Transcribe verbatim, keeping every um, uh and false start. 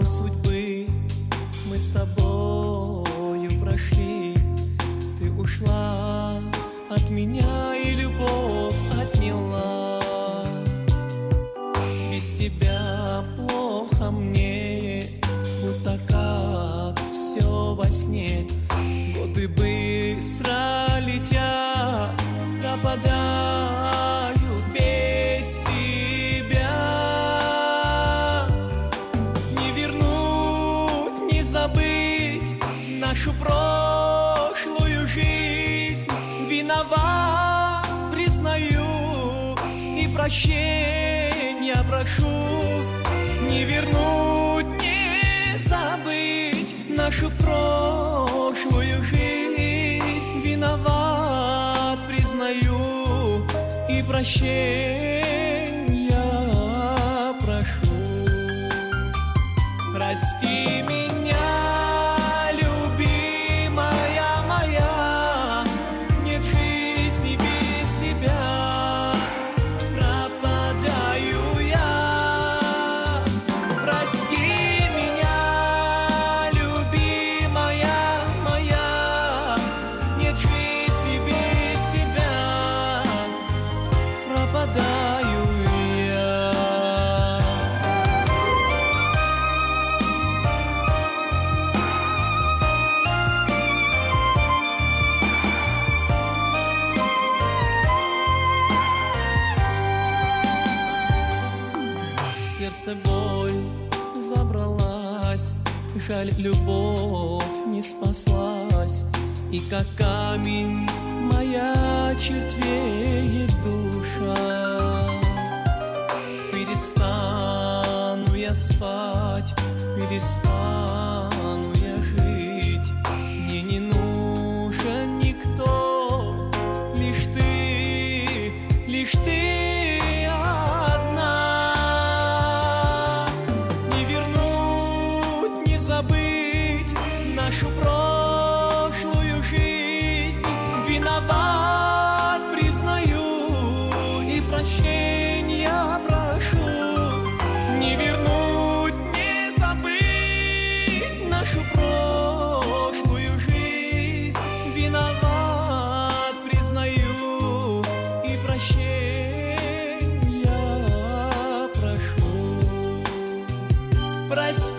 судьбы мы с тобою прошли. Ты ушла от меня и любовь отняла. Без тебя плохо мне, будто как все во сне. Годы быстро летят, пропадаю без тебя. Не вернуть, не забыть нашу прошлую жизнь. Виноват, признаю, и прощения прошу. Не вернуть, не забыть нашу прошлую жизнь. Виноват, признаю, и прощения прошу. Прости меня, любимая моя, нет жизни без тебя, пропадаю я. Прости меня, любимая моя, нет жизни без тебя, пропадаю я. В сердце боль забралась, жаль, любовь не спаслась. И как камень моя черствеет душа. Перестану я спать, перестану я жить. Мне не нужен никто, лишь ты, лишь ты одна. Не вернуть, не забыть нашу прошлую жизнь. Виноват, признаю, и прощения прошу. Не вернуть, не забыть нашу прошлую жизнь. Виноват, признаю, и прощения прошу. Прости